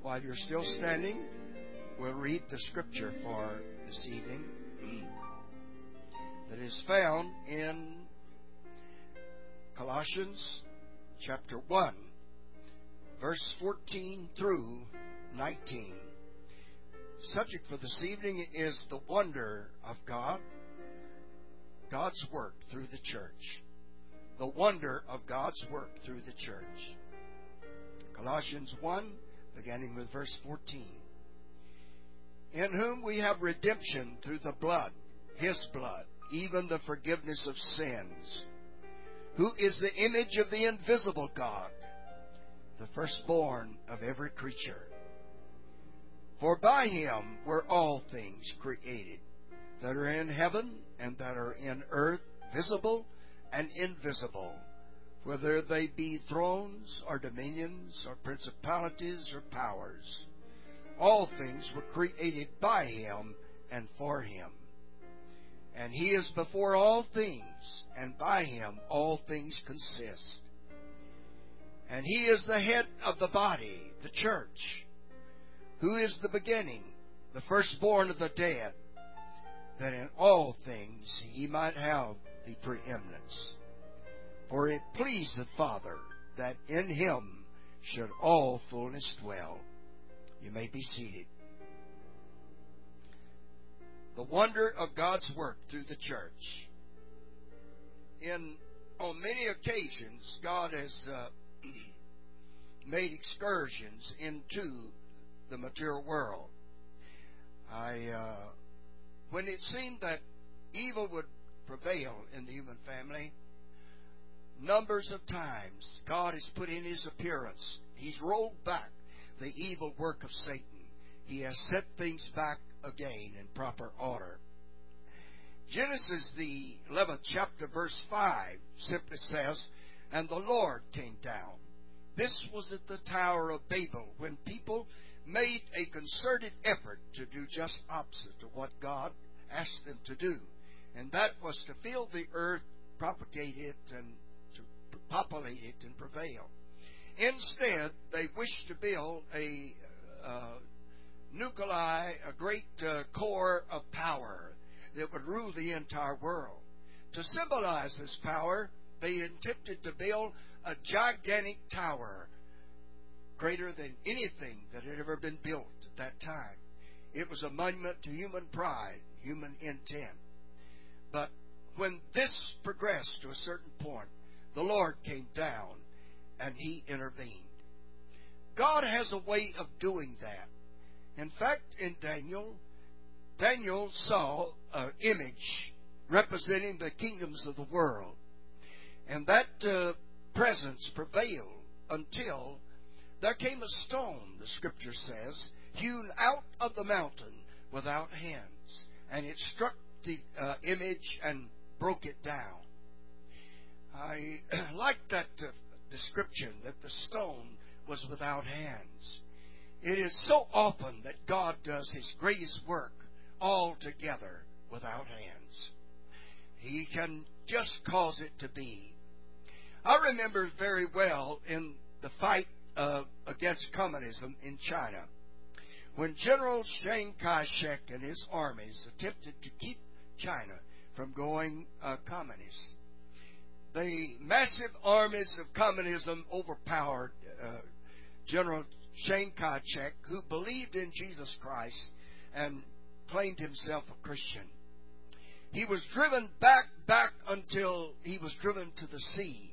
While you're still standing, we'll read the scripture for this evening that is found in Colossians chapter 1, verse 14 through 19. Subject for this evening is the wonder of God, God's work through the church. The wonder of God's work through the church. Colossians 1, beginning with verse 14. In whom we have redemption through the blood, His blood, even the forgiveness of sins, who is the image of the invisible God, the firstborn of every creature. For by Him were all things created, that are in heaven and that are in earth, visible and invisible, whether they be thrones or dominions or principalities or powers. All things were created by Him and for Him. And He is before all things, and by Him all things consist. And He is the head of the body, the church, who is the beginning, the firstborn of the dead, that in all things He might have the preeminence. For it pleased the Father that in Him should all fullness dwell. You may be seated. The wonder of God's work through the church. On many occasions, God has made excursions into the material world. When it seemed that evil would prevail in the human family, numbers of times God has put in His appearance. He's rolled back the evil work of Satan. He has set things back again in proper order. Genesis, the 11th chapter, verse 5, simply says, "And the Lord came down." This was at the Tower of Babel, when people made a concerted effort to do just opposite to what God asked them to do. And that was to fill the earth, propagate it, and to populate it and prevail. Instead, they wished to build a nuclei, a great core of power that would rule the entire world. To symbolize this power, they attempted to build a gigantic tower, greater than anything that had ever been built at that time. It was a monument to human pride, human intent. But when this progressed to a certain point, the Lord came down and He intervened. God has a way of doing that. In fact, in Daniel saw an image representing the kingdoms of the world. And that presence prevailed until there came a stone, the Scripture says, hewn out of the mountain without hands. And it struck the image and broke it down. I like that description, that the stone was without hands. It is so often that God does His greatest work altogether without hands. He can just cause it to be. I remember very well in the fight against communism in China, when General Chiang Kai-shek and his armies attempted to keep China from going communist. The massive armies of communism overpowered General Chiang Kai-shek, who believed in Jesus Christ and claimed himself a Christian. He was driven back until he was driven to the sea.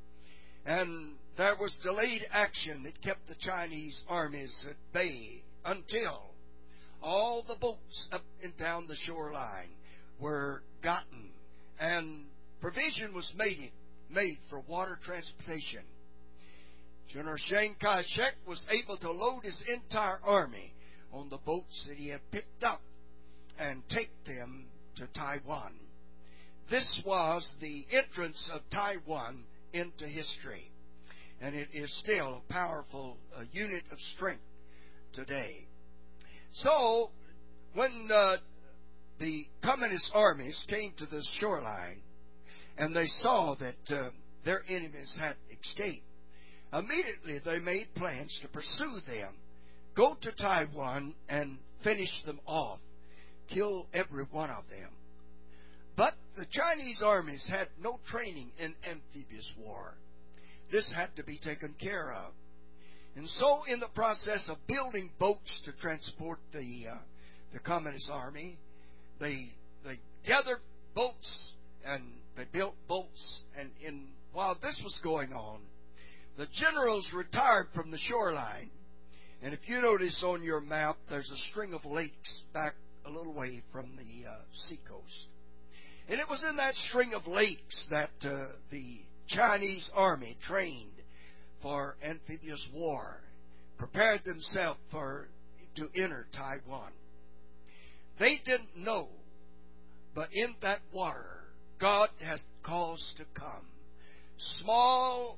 And there was delayed action that kept the Chinese armies at bay until all the boats up and down the shoreline were gotten, and provision was made for water transportation. General Chiang Kai-shek was able to load his entire army on the boats that he had picked up and take them to Taiwan. This was the entrance of Taiwan into history, and it is still a powerful unit of strength today. So, when the communist armies came to the shoreline and they saw that their enemies had escaped, immediately they made plans to pursue them go to Taiwan and finish them off, kill every one of them. But the Chinese armies had no training in amphibious war. This had to be taken care of. And so, in the process of building boats to transport the Communist Army, they gathered boats and they built boats. And while this was going on, the generals retired from the shoreline. And if you notice on your map, there's a string of lakes back a little way from the seacoast. And it was in that string of lakes that the Chinese army trained for amphibious war, prepared themselves to enter Taiwan. They didn't know, but in that water, God has caused to come small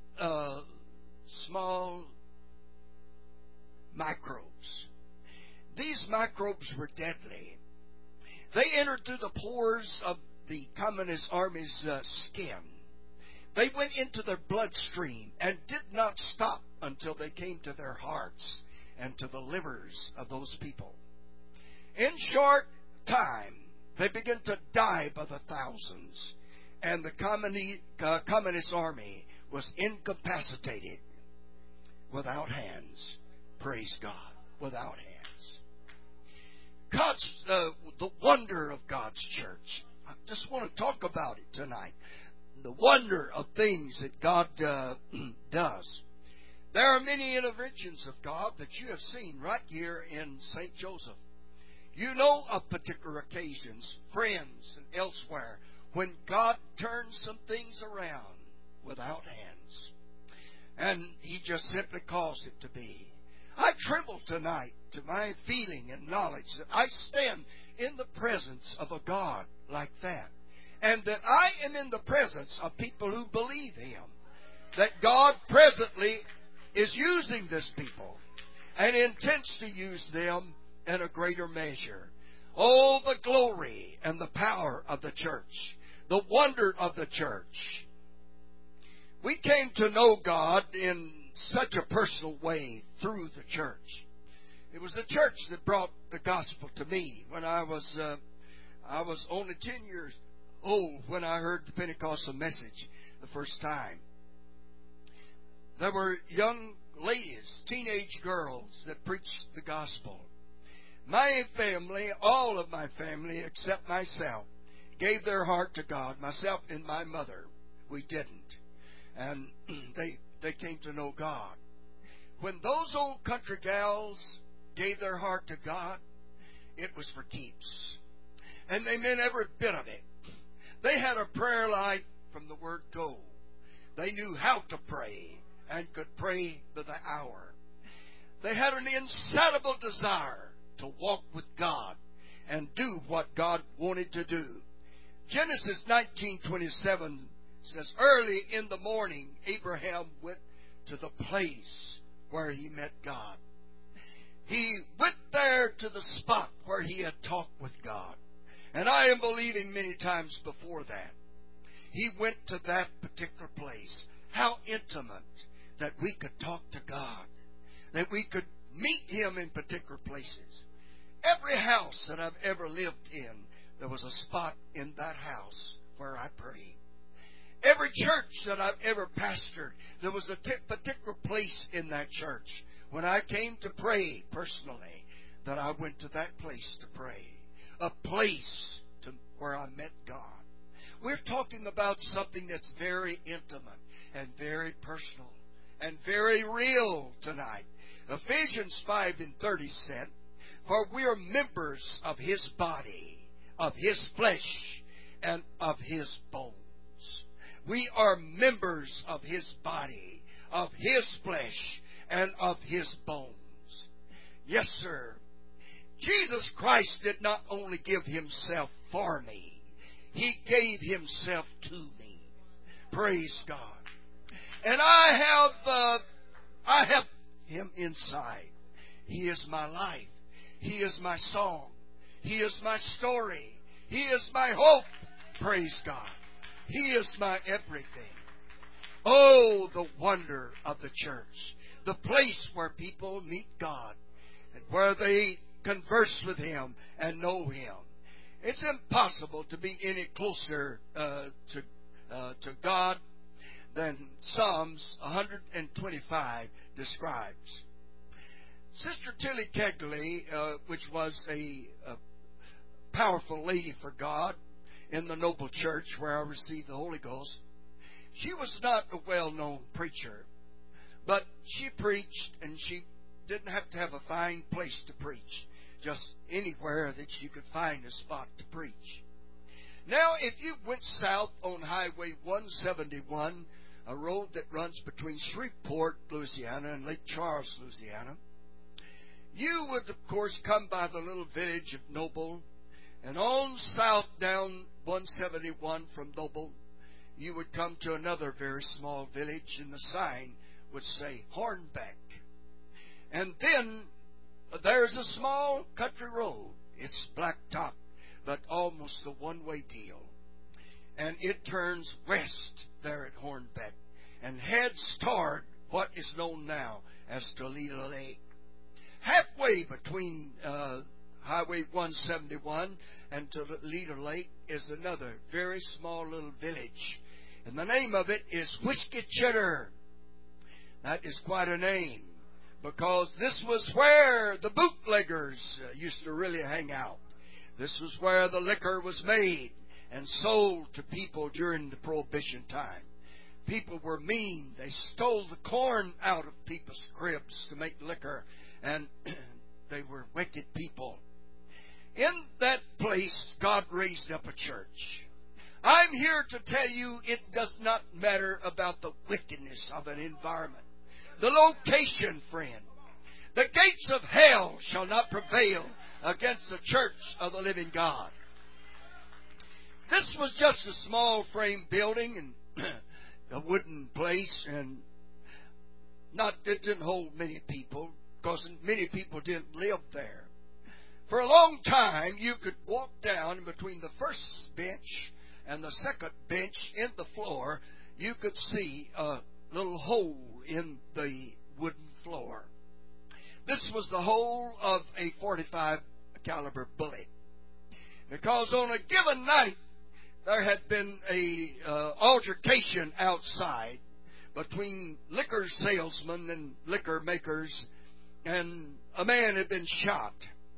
microbes. These microbes were deadly. They entered through the pores of the Communist Army's skin. They went into their bloodstream and did not stop until they came to their hearts and to the livers of those people. In short time, they began to die by the thousands, and the Communist Army was incapacitated without hands. Praise God, without hands. The wonder of God's church. I just want to talk about it tonight. The wonder of things that God does. There are many interventions of God that you have seen right here in St. Joseph. You know of particular occasions, friends and elsewhere, when God turns some things around without hands. And He just simply caused it to be. I tremble tonight to my feeling and knowledge that I stand in the presence of a God like that. And that I am in the presence of people who believe Him. That God presently is using this people and intends to use them in a greater measure. Oh, the glory and the power of the church. The wonder of the church. We came to know God in such a personal way through the church. It was the church that brought the gospel to me when I was only 10 years old when I heard the Pentecostal message the first time. There were young ladies, teenage girls that preached the gospel. My family, all of my family except myself, gave their heart to God. Myself and my mother, we didn't. And they came to know God. When those old country gals gave their heart to God, it was for keeps. And they meant every bit of it. They had a prayer life from the word go. They knew how to pray and could pray by the hour. They had an insatiable desire to walk with God and do what God wanted to do. Genesis 19:27 says, early in the morning, Abraham went to the place where he met God. He went there to the spot where he had talked with God. And I am believing many times before that. He went to that particular place. How intimate that we could talk to God. That we could meet Him in particular places. Every house that I've ever lived in, there was a spot in that house where I prayed. Every church that I've ever pastored, there was a particular place in that church. When I came to pray personally, that I went to that place to pray. A place where I met God. We're talking about something that's very intimate and very personal and very real tonight. Ephesians 5:30 said, for we are members of His body, of His flesh, and of His bones. We are members of His body, of His flesh, and of His bones. Yes, sir. Jesus Christ did not only give Himself for me, He gave Himself to me. Praise God. And I have Him inside. He is my life. He is my song. He is my story. He is my hope. Praise God. He is my everything. Oh, the wonder of the church. The place where people meet God and where they converse with Him and know Him. It's impossible to be any closer to God than Psalms 125 describes. Sister Tilly Kegley, which was a powerful lady for God in the Noble Church where I received the Holy Ghost, she was not a well-known preacher, but she preached, and she didn't have to have a fine place to preach, just anywhere that she could find a spot to preach. Now, if you went south on Highway 171, a road that runs between Shreveport, Louisiana, and Lake Charles, Louisiana, you would, of course, come by the little village of Noble, and on south down 171 from Noble, you would come to another very small village, and the sign would say Hornbeck. And then there's a small country road. It's blacktop, but almost a one-way deal. And it turns west there at Hornbeck and heads toward what is known now as Toledo Lake. Halfway between Highway 171 and Toledo Lake is another very small little village. And the name of it is Whiskey Cheddar. That is quite a name, because this was where the bootleggers used to really hang out. This was where the liquor was made and sold to people during the Prohibition time. People were mean. They stole the corn out of people's cribs to make liquor, and they were wicked people. In that place, God raised up a church. I'm here to tell you it does not matter about the wickedness of an environment. The location, friend. The gates of hell shall not prevail against the church of the living God. This was just a small frame building and a wooden place, and it didn't hold many people, because many people didn't live there. For a long time, you could walk down between the first bench and the second bench in the floor. You could see a little hole in the wooden floor. This was the hole of a .45 caliber bullet, because on a given night there had been a altercation outside between liquor salesmen and liquor makers, and a man had been shot.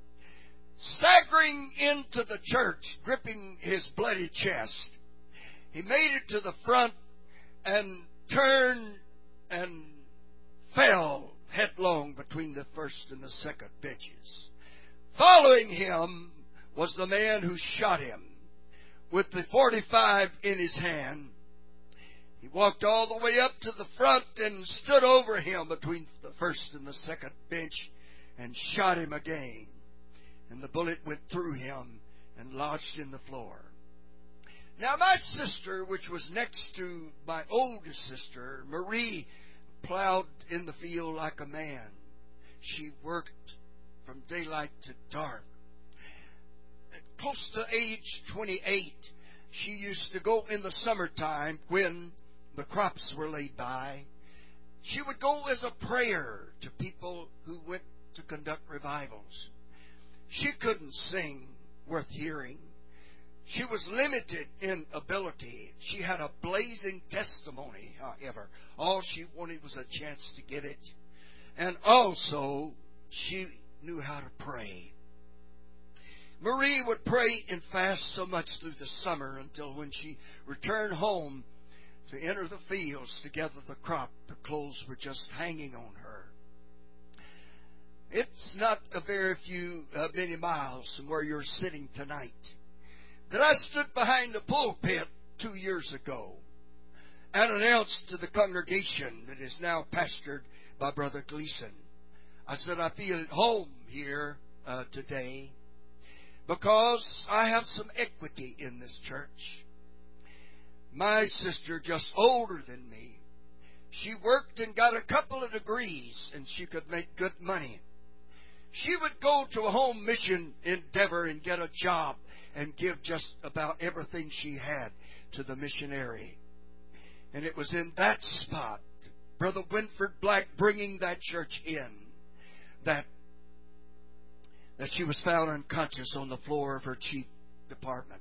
Staggering into the church, gripping his bloody chest, he made it to the front and turned and fell headlong between the first and the second benches. Following him was the man who shot him with the .45 in his hand. He walked all the way up to the front and stood over him between the first and the second bench and shot him again. And the bullet went through him and lodged in the floor. Now, my sister, which was next to my oldest sister, Marie, plowed in the field like a man. She worked from daylight to dark. Close to age 28, she used to go in the summertime when the crops were laid by. She would go as a prayer to people who went to conduct revivals. She couldn't sing worth hearing. She was limited in ability. She had a blazing testimony, however. All she wanted was a chance to get it. And also, she knew how to pray. Marie would pray and fast so much through the summer until when she returned home to enter the fields to gather the crop, the clothes were just hanging on her. It's not a very few many miles from where you're sitting tonight that I stood behind the pulpit 2 years ago and announced to the congregation that is now pastored by Brother Gleason. I said, I feel at home here today because I have some equity in this church. My sister, just older than me, she worked and got a couple of degrees, and she could make good money. She would go to a home mission endeavor and get a job and give just about everything she had to the missionary. And it was in that spot, Brother Winford Black bringing that church in, that that she was found unconscious on the floor of her cheap apartment.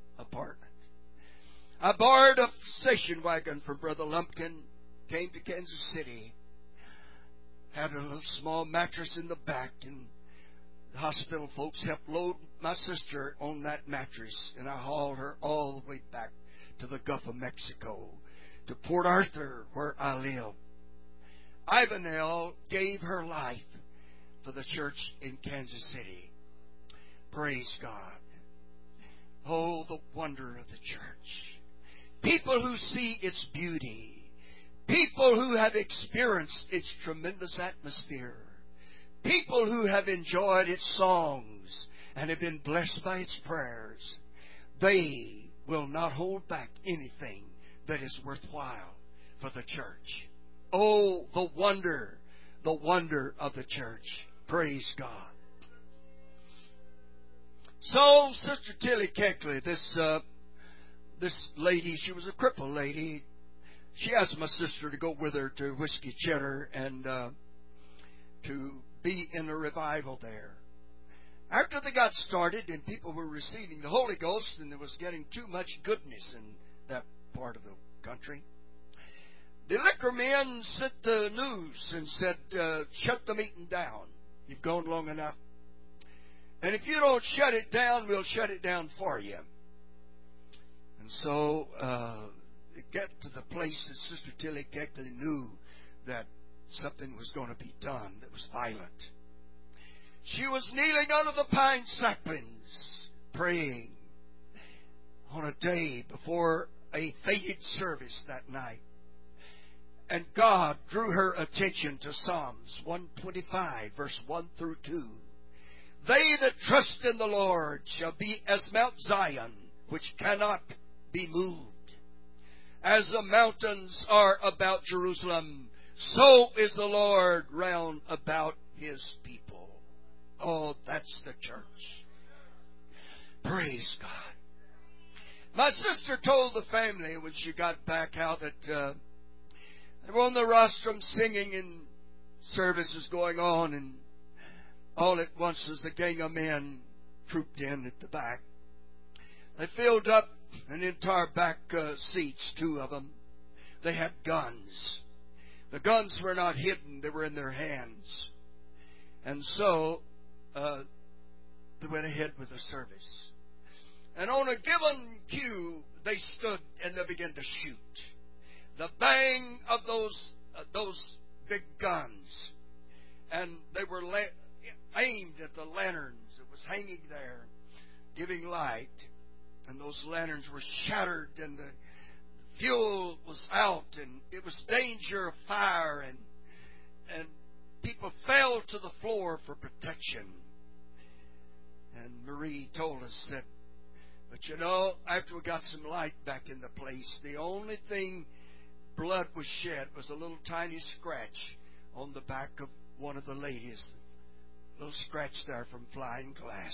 I borrowed a station wagon from Brother Lumpkin, came to Kansas City, had a little small mattress in the back, and the hospital folks helped load my sister on that mattress, and I hauled her all the way back to the Gulf of Mexico, to Port Arthur, where I live. Ivanelle gave her life for the church in Kansas City. Praise God. Oh, the wonder of the church. People who see its beauty. People who have experienced its tremendous atmosphere. People who have enjoyed its songs and have been blessed by its prayers. They will not hold back anything that is worthwhile for the church. Oh, the wonder of the church. Praise God. So, Sister Tilly Keckley, this lady, she was a crippled lady. She asked my sister to go with her to Whiskey Cheddar and to be in a revival there. After they got started and people were receiving the Holy Ghost and there was getting too much goodness in that part of the country, the liquor men sent the news and said, shut the meeting down. You've gone long enough. And if you don't shut it down, we'll shut it down for you. And so it got to the place that Sister Tilly Keckley knew that something was going to be done that was violent. She was kneeling under the pine saplings, praying on a day before a fated service that night. And God drew her attention to Psalms 125, verse 1 through 2. They that trust in the Lord shall be as Mount Zion, which cannot be moved. As the mountains are about Jerusalem, so is the Lord round about His people. Oh, that's the church. Praise God. My sister told the family when she got back how that they were on the rostrum singing and service was going on, and all at once as the gang of men trooped in at the back, they filled up an entire back seats, two of them. They had guns. The guns were not hidden, they were in their hands. And so they went ahead with the service. And on a given cue, they stood and they began to shoot. The bang of those big guns, and they were aimed at the lanterns that was hanging there, giving light. And those lanterns were shattered, and the fuel was out, and it was danger of fire, and people fell to the floor for protection. And Marie told us that, but you know, after we got some light back in the place, the only thing blood was shed was a little tiny scratch on the back of one of the ladies. A little scratch there from flying glass.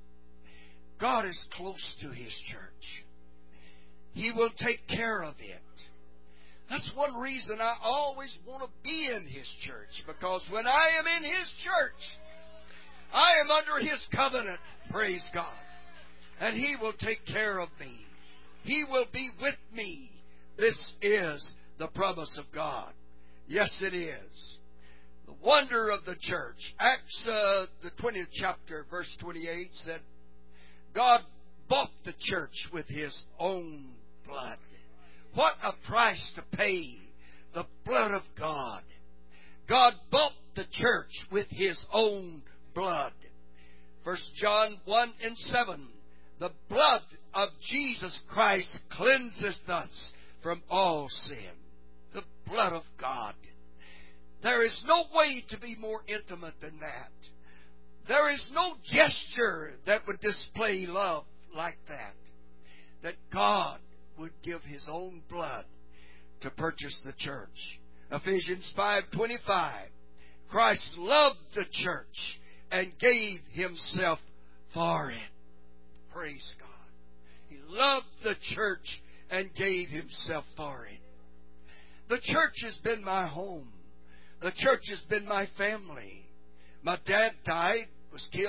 God is close to His church. He will take care of it. That's one reason I always want to be in His church, because when I am in His church, I am under His covenant, praise God. And He will take care of me. He will be with me. This is the promise of God. Yes, it is. The wonder of the church. Acts, the 20th chapter, verse 28 said, God bought the church with His own blood. What a price to pay. The blood of God. God bought the church with His own blood. 1 John 1 and 7. The blood of Jesus Christ cleanseth us from all sin. The blood of God. There is no way to be more intimate than that. There is no gesture that would display love like that. That God would give His own blood to purchase the church. Ephesians 5:25. Christ loved the church and gave Himself for it. Praise God. He loved the church and gave Himself for it. The church has been my home. The church has been my family. My dad died, was killed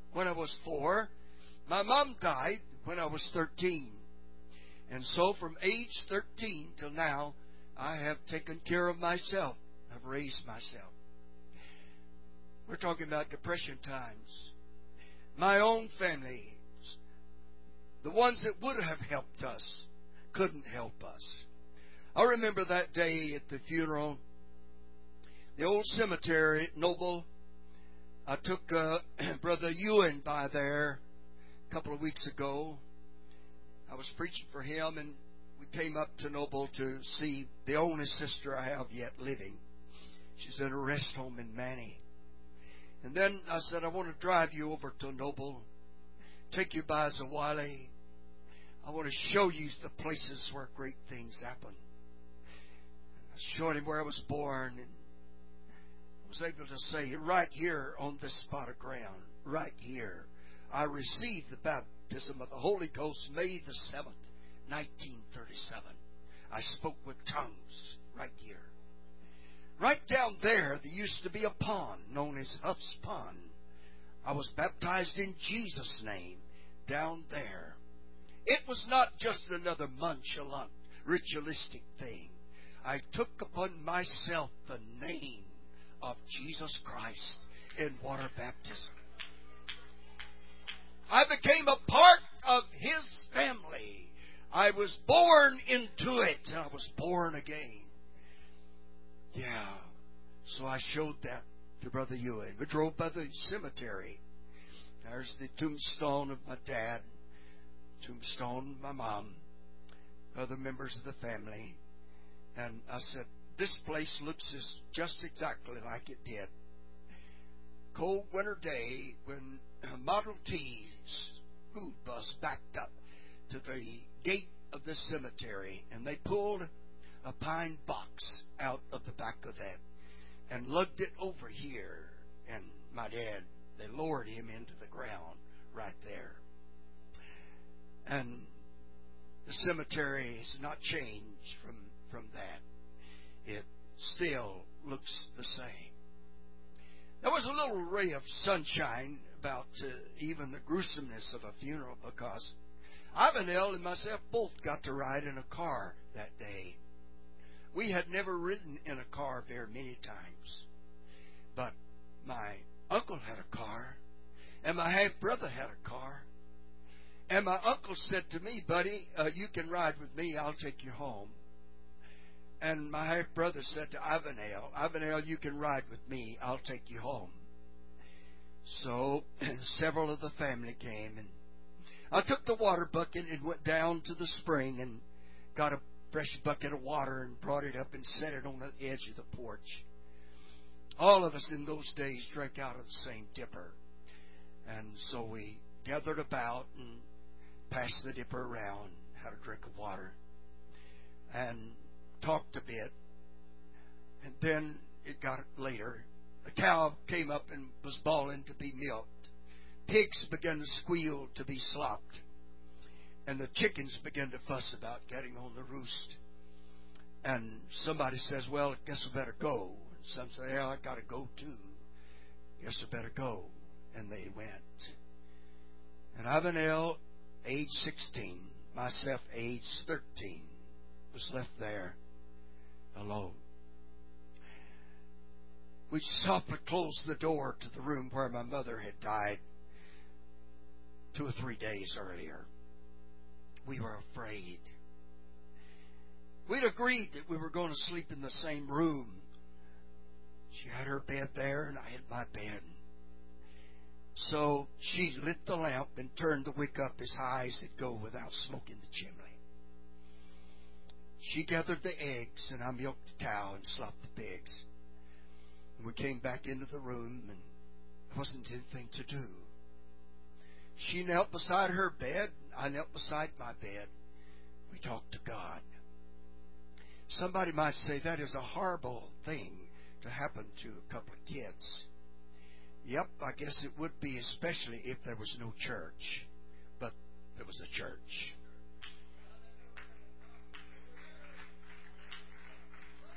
when I was 4. My mom died when I was 13. And so from age 13 till now, I have taken care of myself. I've raised myself. We're talking about depression times. My own family, the ones that would have helped us, couldn't help us. I remember that day at the funeral, the old cemetery at Noble. I took Brother Ewan by there a couple of weeks ago. I was preaching for him, and we came up to Noble to see the only sister I have yet living. She's in a rest home in Manny. And then I said, I want to drive you over to Noble, take you by Zawali. I want to show you the places where great things happen. I showed him where I was born, and I was able to say, right here on this spot of ground, right here, I received the baptism of the Holy Ghost May the 7th, 1937. I spoke with tongues right here. Right down there used to be a pond known as Huff's Pond. I was baptized in Jesus' name down there. It was not just another nonchalant, ritualistic thing. I took upon myself the name of Jesus Christ in water baptism. I became a part of His family. I was born into it, and I was born again. Yeah. So I showed that to Brother Ewan. We drove by the cemetery. There's the tombstone of my dad, tombstone of my mom, other members of the family. And I said, this place looks just exactly like it did. Cold winter day when a Model T school bus backed up to the gate of the cemetery, and they pulled a pine box out of the back of that and lugged it over here. And my dad, they lowered him into the ground right there. And the cemetery has not changed from that. It still looks the same. There was a little ray of sunshine about even the gruesomeness of a funeral, because Ivanel and myself both got to ride in a car that day. We had never ridden in a car very many times. But my uncle had a car, and my half-brother had a car. And my uncle said to me, buddy, you can ride with me, I'll take you home. And my half-brother said to Ivanel, you can ride with me, I'll take you home. So several of the family came, and I took the water bucket and went down to the spring and got a fresh bucket of water and brought it up and set it on the edge of the porch. All of us in those days drank out of the same dipper. And so we gathered about and passed the dipper around, had a drink of water, and talked a bit. And then it got later. A cow came up and was bawling to be milked. Pigs began to squeal to be slopped. And the chickens began to fuss about getting on the roost. And somebody says, well, I guess we better go. And some say, yeah, I got to go too. Guess we better go. And they went. And Ivanel, age 16, myself, age 13, was left there alone. We softly closed the door to the room where my mother had died 2 or 3 days earlier. We were afraid. We'd agreed that we were going to sleep in the same room. She had her bed there, and I had my bed. So she lit the lamp and turned the wick up as high as it'd go without smoking the chimney. She gathered the eggs, and I milked the cow and slopped the pigs. And we came back into the room, and there wasn't anything to do. She knelt beside her bed. I knelt beside my bed. We talked to God. Somebody might say that is a horrible thing to happen to a couple of kids. Yep, I guess it would be, especially if there was no church. But there was a church.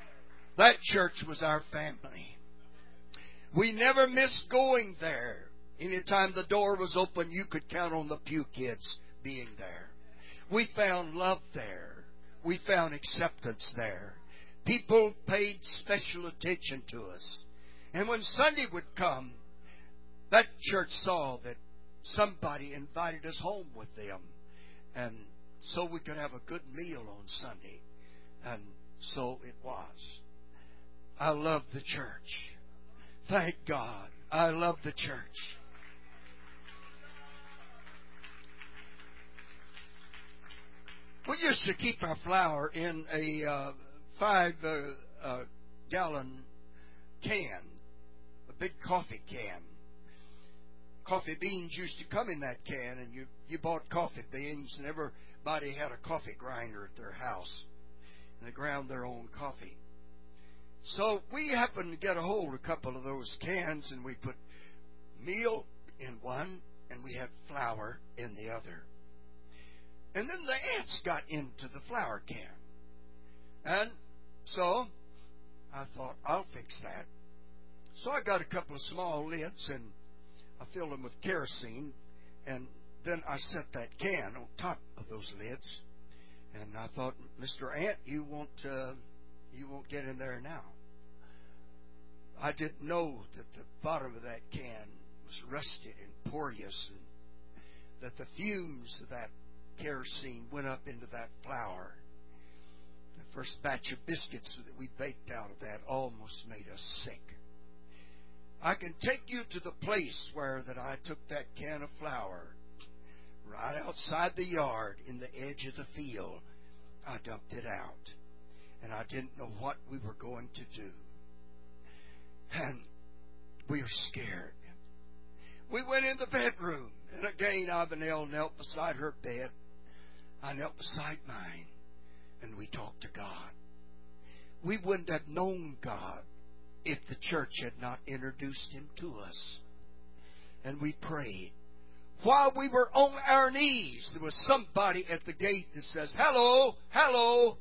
That church was our family. We never missed going there. Anytime the door was open, you could count on the pew kids being there. We found love there. We found acceptance there. People paid special attention to us. And when Sunday would come, that church saw that somebody invited us home with them. And so we could have a good meal on Sunday. And so it was. I love the church. Thank God. I love the church. We used to keep our flour in a 5-gallon can, a big coffee can. Coffee beans used to come in that can, and you bought coffee beans, and everybody had a coffee grinder at their house, and they ground their own coffee. So we happened to get a hold of a couple of those cans, and we put meal in one, and we had flour in the other. And then the ants got into the flour can. And so I thought, I'll fix that. So I got a couple of small lids, and I filled them with kerosene, and then I set that can on top of those lids. And I thought, Mr. Ant, you won't get in there now. I didn't know that the bottom of that can was rusted and porous, and that the fumes of that kerosene went up into that flour. The first batch of biscuits that we baked out of that almost made us sick. I can take you to the place where that I took that can of flour right outside the yard in the edge of the field. I dumped it out, and I didn't know what we were going to do. And we were scared. We went in the bedroom, and again Avenel knelt beside her bed. I knelt beside mine, and we talked to God. We wouldn't have known God if the church had not introduced Him to us. And we prayed. While we were on our knees, there was somebody at the gate that says, "Hello, hello."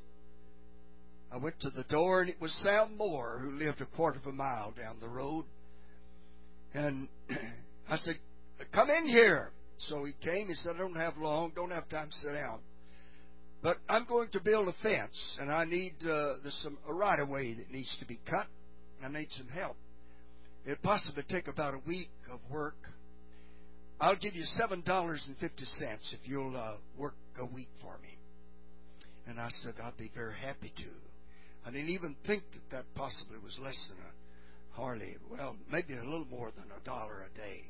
I went to the door, and it was Sam Moore, who lived a quarter of a mile down the road. And I said, "Come in here." So he came. He said, "I don't have long, don't have time to sit down. But I'm going to build a fence, and I need there's a right-of-way that needs to be cut. I need some help. It'd possibly take about a week of work. I'll give you $7.50 if you'll work a week for me." And I said, "I'd be very happy to." I didn't even think that possibly was less than maybe a little more than $1 a day.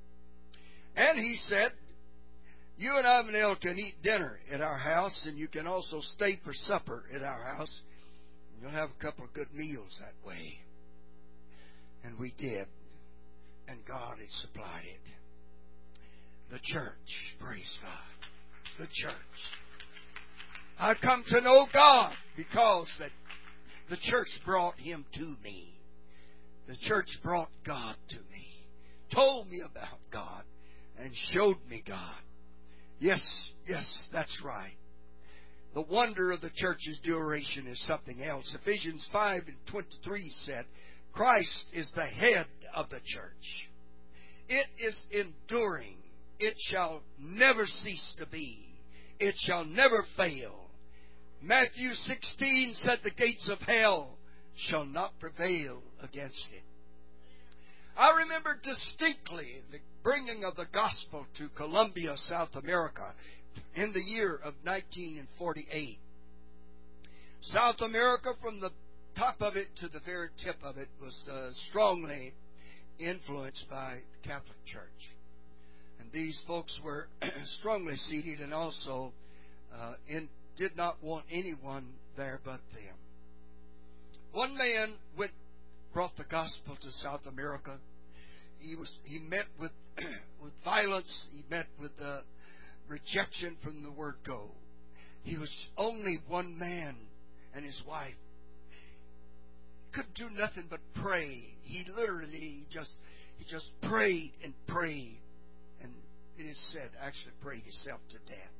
And he said, "You and Avenel can eat dinner at our house, and you can also stay for supper at our house. You'll have a couple of good meals that way." And we did. And God had supplied it. The church. Praise God. The church. I come to know God because that the church brought Him to me. The church brought God to me. Told me about God. And showed me God. Yes, that's right. The wonder of the church's duration is something else. Ephesians 5:23 said, Christ is the head of the church. It is enduring. It shall never cease to be. It shall never fail. Matthew 16 said the gates of hell shall not prevail against it. I remember distinctly the bringing of the gospel to Colombia, South America, in the year of 1948. South America, from the top of it to the very tip of it, was strongly influenced by the Catholic Church. And these folks were strongly seated and also did not want anyone there but them. One man brought the gospel to South America. He met with violence. He met with rejection from the word go. He was only one man and his wife. He couldn't do nothing but pray. He literally just prayed and prayed, and it is said actually prayed himself to death.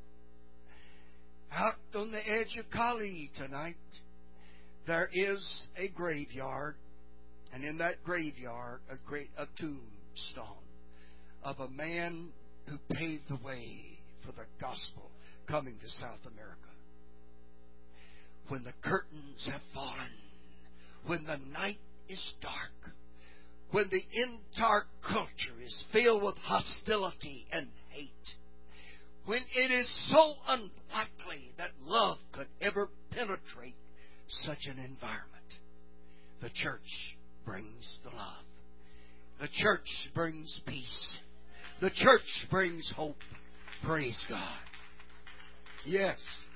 Out on the edge of Cali tonight, there is a graveyard, and in that graveyard, a tombstone. of a man who paved the way for the gospel coming to South America. When the curtains have fallen, when the night is dark, when the entire culture is filled with hostility and hate, when it is so unlikely that love could ever penetrate such an environment, the church brings the love. The church brings peace. The church brings hope. Praise God. Yes.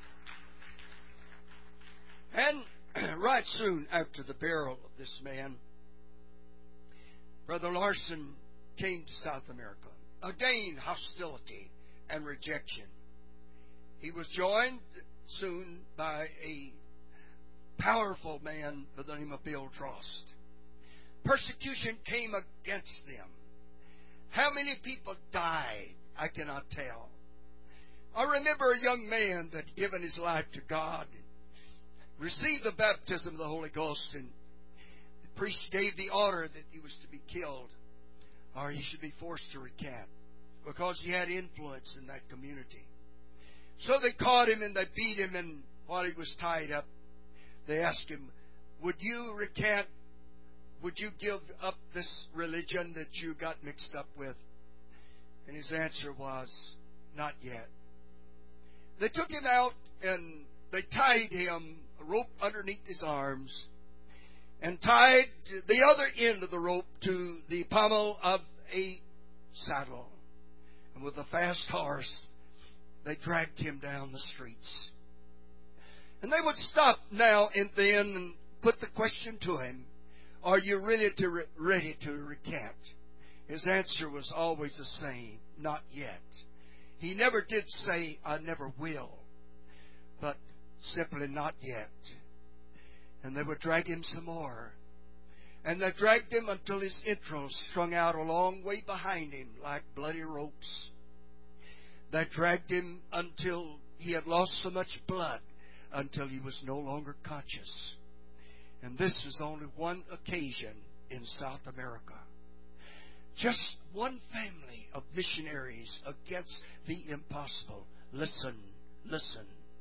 And right soon after the burial of this man, Brother Larson came to South America. Again, hostility and rejection. He was joined soon by a powerful man by the name of Bill Drost. Persecution came against them. How many people died, I cannot tell. I remember a young man that had given his life to God, received the baptism of the Holy Ghost, and the priest gave the order that he was to be killed or he should be forced to recant because he had influence in that community. So they caught him and they beat him, and while he was tied up, they asked him, would you recant? Would you give up this religion that you got mixed up with? And his answer was, not yet. They took him out and they tied him a rope underneath his arms and tied the other end of the rope to the pommel of a saddle. And with a fast horse, they dragged him down the streets. And they would stop now and then and put the question to him, are you ready to recant? His answer was always the same, not yet. He never did say, I never will, but simply not yet. And they would drag him some more. And they dragged him until his entrails strung out a long way behind him like bloody ropes. They dragged him until he had lost so much blood until he was no longer conscious. And this was only one occasion in South America. Just one family of missionaries against the impossible. Listen, listen.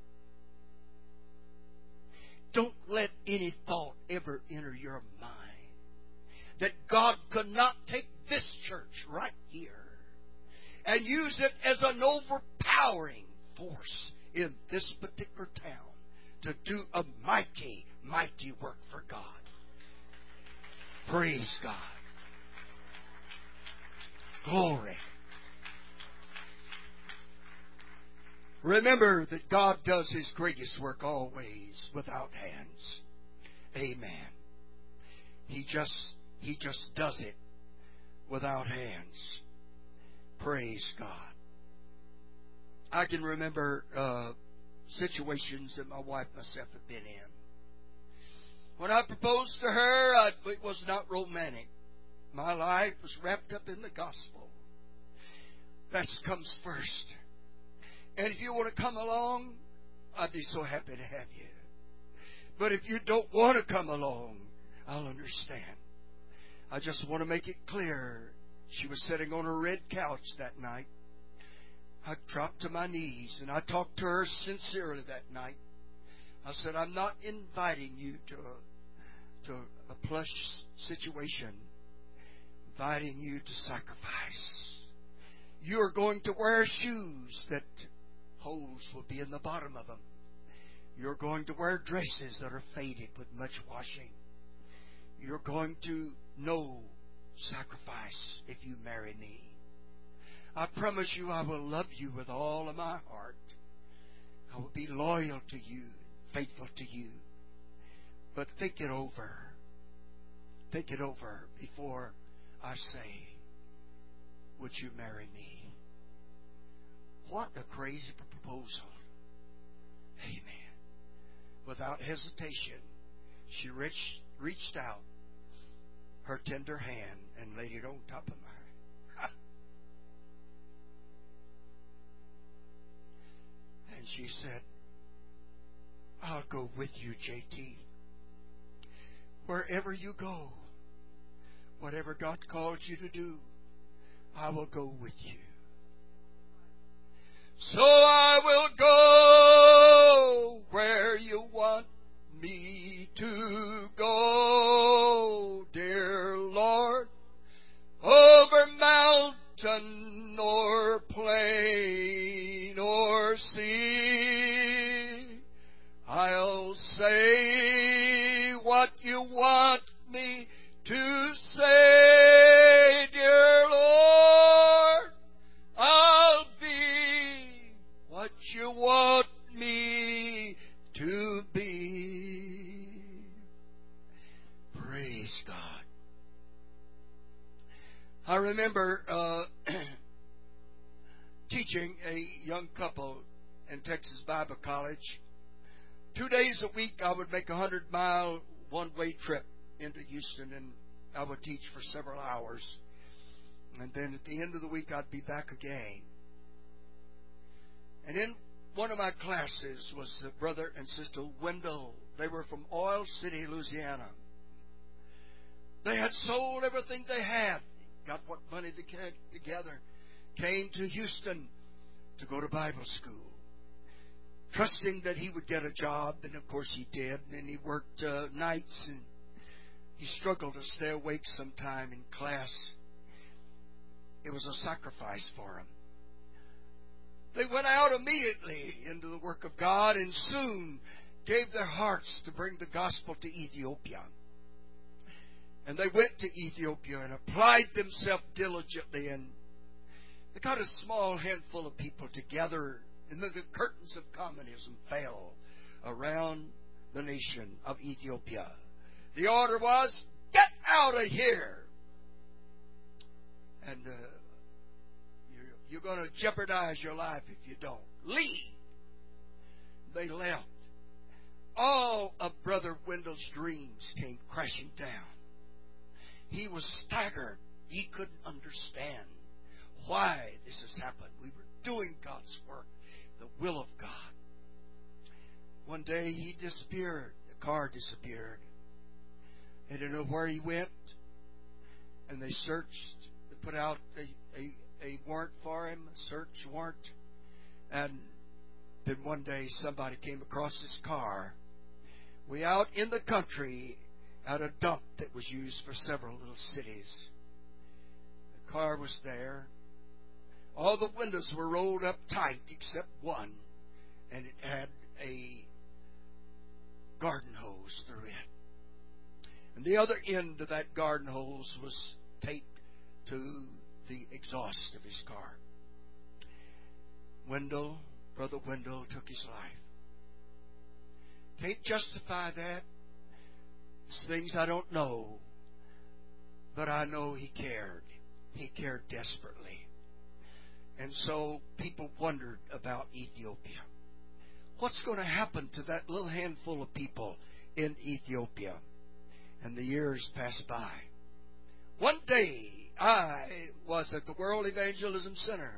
Don't let any thought ever enter your mind that God could not take this church right here and use it as an overpowering force in this particular town to do a mighty, mighty work for God. Praise God. Glory. Remember that God does His greatest work always without hands. Amen. He just does it without hands. Praise God. I can remember situations that my wife and myself have been in. When I proposed to her, it was not romantic. My life was wrapped up in the gospel. That comes first. And if you want to come along, I'd be so happy to have you. But if you don't want to come along, I'll understand. I just want to make it clear. She was sitting on her red couch that night. I dropped to my knees and I talked to her sincerely that night. I said, I'm not inviting you to a plush situation. I'm inviting you to sacrifice. You are going to wear shoes that holes will be in the bottom of them. You're going to wear dresses that are faded with much washing. You're going to know sacrifice if you marry me. I promise you I will love you with all of my heart. I will be loyal to you, faithful to you. But think it over. Think it over before I say, would you marry me? What a crazy proposal. Amen. Without hesitation, she reached out her tender hand and laid it on top of mine. And she said, I'll go with you, JT. Wherever you go, whatever God calls you to do, I will go with you. So I will go where you want me to go, dear Lord, over mountain or plain or sea. I'll say what you want me to say, dear Lord. I'll be what you want me to be. Praise God. I remember teaching a young couple in Texas Bible College. 2 days a week I would make a 100-mile one-way trip into Houston, and I would teach for several hours. And then at the end of the week I'd be back again. And in one of my classes was the brother and sister Wendell. They were from Oil City, Louisiana. They had sold everything they had, got what money they had together, came to Houston to go to Bible school, trusting that he would get a job. And of course he did. And he worked nights, and he struggled to stay awake sometime in class. It was a sacrifice for him. They went out immediately into the work of God and soon gave their hearts to bring the gospel to Ethiopia. And they went to Ethiopia and applied themselves diligently, and they got a small handful of people together, and then the curtains of communism fell around the nation of Ethiopia. The order was, get out of here! And you're going to jeopardize your life if you don't. Leave! They left. All of Brother Wendell's dreams came crashing down. He was staggered. He couldn't understand why this has happened. We were doing God's work, the will of God. One day he disappeared. The car disappeared. They didn't know where he went. And they searched. They put out a warrant for him, a search warrant. And then one day somebody came across his car way out in the country at a dump that was used for several little cities. The car was there. All the windows were rolled up tight except one, and it had a garden hose through it. And the other end of that garden hose was taped to the exhaust of his car. Brother Wendell took his life. Can't justify that. It's things I don't know. But I know he cared. He cared desperately. And so people wondered about Ethiopia. What's going to happen to that little handful of people in Ethiopia? And the years passed by. One day, I was at the World Evangelism Center.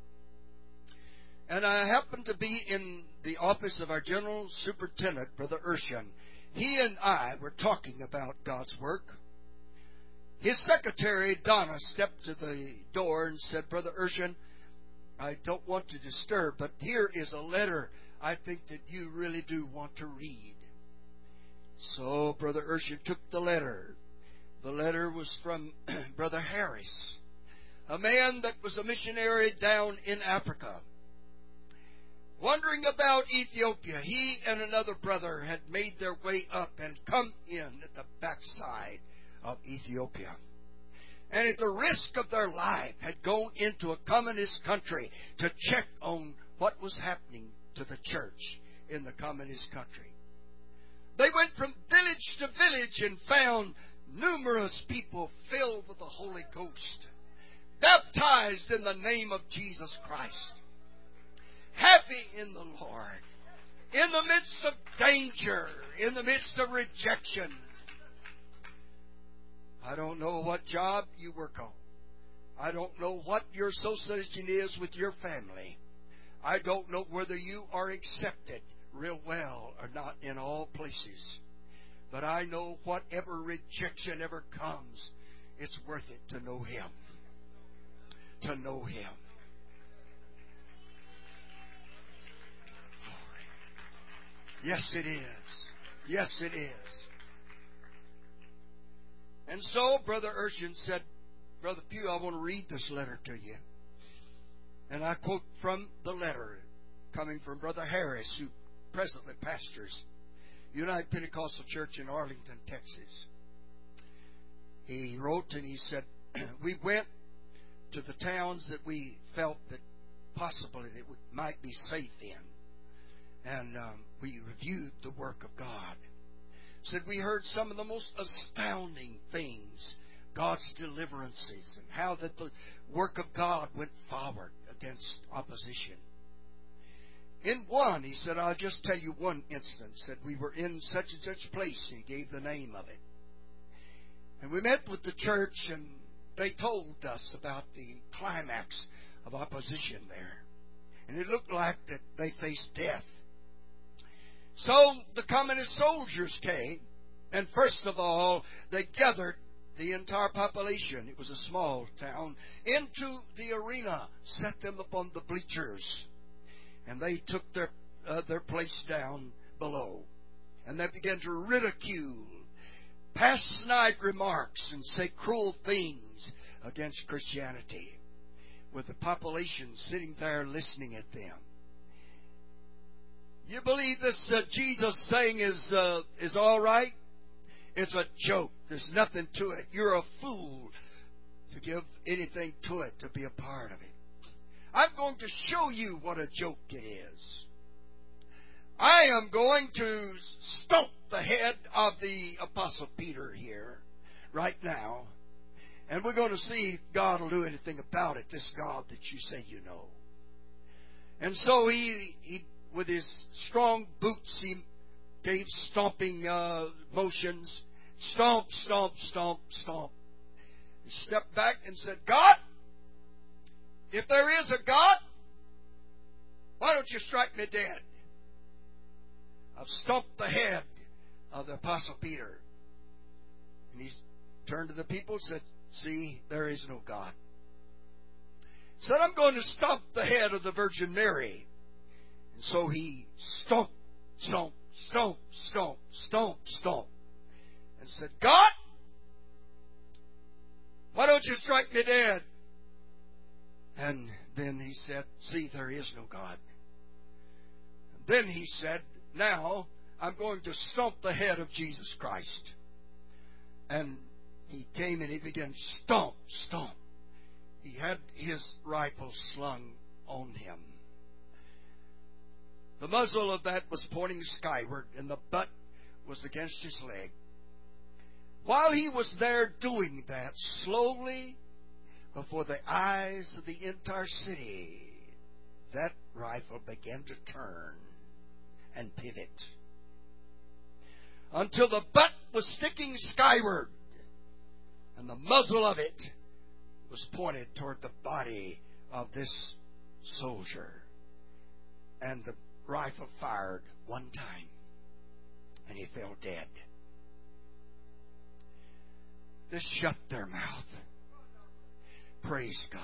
And I happened to be in the office of our General Superintendent, Brother Urshan. He and I were talking about God's work. His secretary, Donna, stepped to the door and said, Brother Urshan, I don't want to disturb, but here is a letter I think that you really do want to read. So Brother Urshan took the letter. The letter was from Brother Harris, a man that was a missionary down in Africa. Wondering about Ethiopia, he and another brother had made their way up and come in at the backside of Ethiopia. And at the risk of their life had gone into a communist country to check on what was happening to the church in the communist country. They went from village to village and found numerous people filled with the Holy Ghost, baptized in the name of Jesus Christ, happy in the Lord, in the midst of danger, in the midst of rejection. I don't know what job you work on. I don't know what your association is with your family. I don't know whether you are accepted real well or not in all places. But I know whatever rejection ever comes, it's worth it to know Him. to know Him. Yes, it is. Yes, it is. And so Brother Urshan said, Brother Pugh, I want to read this letter to you. And I quote from the letter coming from Brother Harris, who presently pastors United Pentecostal Church in Arlington, Texas. He wrote and he said, we went to the towns that we felt that possibly that we might be safe in. And we reviewed the work of God. Said we heard some of the most astounding things, God's deliverances, and how that the work of God went forward against opposition. In one, he said, I'll just tell you one instance. Said we were in such and such place, and he gave the name of it. And we met with the church, and they told us about the climax of opposition there. And it looked like that they faced death. So the communist soldiers came, and first of all, they gathered the entire population. It was a small town, into the arena, set them upon the bleachers, and they took their place down below, and they began to ridicule, pass snide remarks, and say cruel things against Christianity, with the population sitting there listening at them. You believe this Jesus saying is all right? It's a joke. There's nothing to it. You're a fool to give anything to it, to be a part of it. I'm going to show you what a joke it is. I am going to stomp the head of the Apostle Peter here right now, and we're going to see if God will do anything about it, this God that you say you know. And so he with his strong boots, he gave stomping motions. Stomp, stomp, stomp, stomp. He stepped back and said, God, if there is a God, why don't you strike me dead? I've stomped the head of the Apostle Peter. And he turned to the people and said, see, there is no God. He said, I'm going to stomp the head of the Virgin Mary. And so he stomped, stomp, stomp, stomp, stomp, stomp, and said, God, why don't you strike me dead? And then he said, see, there is no God. And then he said, now I'm going to stomp the head of Jesus Christ. And he came and he began stomp, stomp. He had his rifle slung on him. The muzzle of that was pointing skyward, and the butt was against his leg. While he was there doing that, slowly, before the eyes of the entire city, that rifle began to turn and pivot until the butt was sticking skyward, and the muzzle of it was pointed toward the body of this soldier. And the rifle fired one time, and he fell dead. This shut their mouth. Praise God.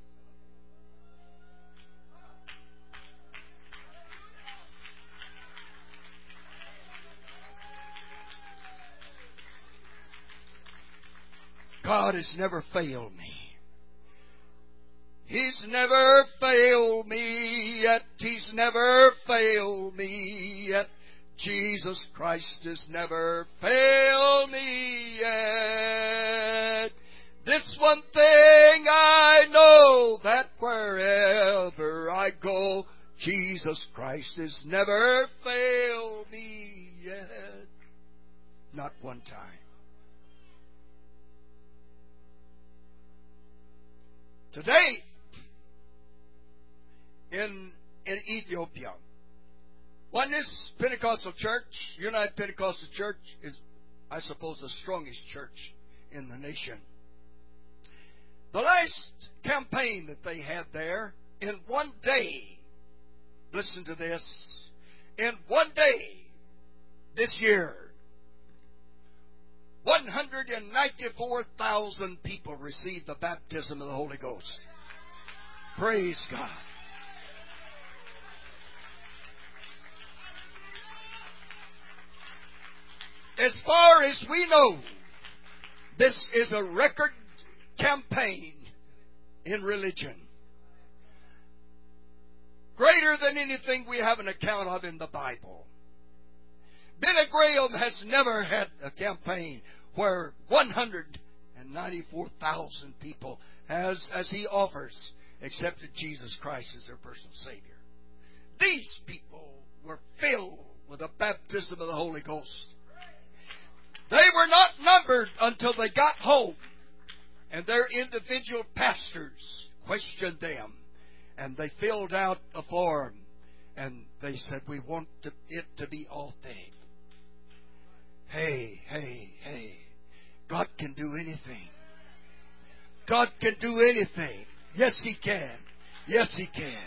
God has never failed me. He's never failed me yet. He's never failed me yet. Jesus Christ has never failed me yet. This one thing I know, that wherever I go, Jesus Christ has never failed me yet. Not one time. Today, in Ethiopia, Oneness Pentecostal Church, United Pentecostal Church, is, I suppose, the strongest church in the nation. The last campaign that they had there, in one day, listen to this, in one day, this year, 194,000 people received the baptism of the Holy Ghost. Praise God. As far as we know, this is a record campaign in religion. Greater than anything we have an account of in the Bible. Billy Graham has never had a campaign where 194,000 people, as he offers, accepted Jesus Christ as their personal Savior. These people were filled with the baptism of the Holy Ghost. They were not numbered until they got home, and their individual pastors questioned them, and they filled out a form, and they said, we want it to be authentic. Hey, God can do anything. God can do anything. Yes, He can. Yes, He can.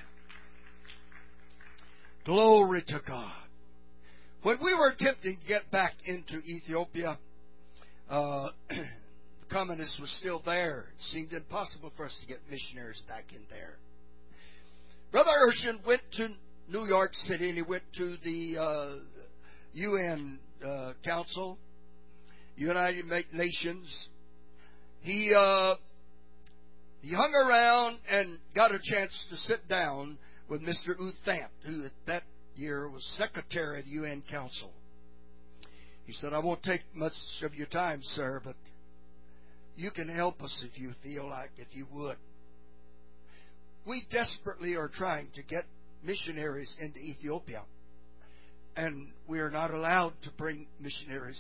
Glory to God. When we were attempting to get back into Ethiopia, the communists were still there. It seemed impossible for us to get missionaries back in there. Brother Urshan went to New York City, and he went to the UN Council, United Nations. He hung around and got a chance to sit down with Mr. U Thant, who at that year was Secretary of the UN Council. He said, I won't take much of your time, sir, but you can help us if you feel like, if you would. We desperately are trying to get missionaries into Ethiopia, and we are not allowed to bring missionaries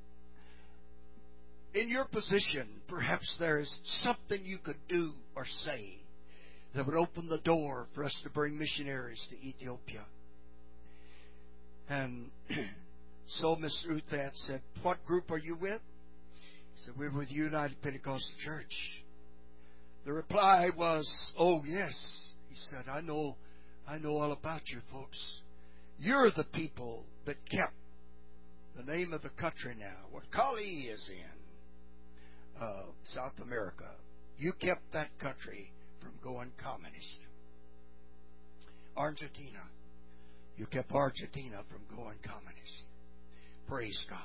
in. In your position, perhaps there is something you could do or say that would open the door for us to bring missionaries to Ethiopia. And so Mr. U Thant said, what group are you with? He said, we're with United Pentecostal Church. The reply was, oh yes. He said, I know all about you folks. You're the people that kept the name of the country now, where Kali is in South America. You kept that country from going communist. Argentina. You kept Argentina from going communist. Praise God.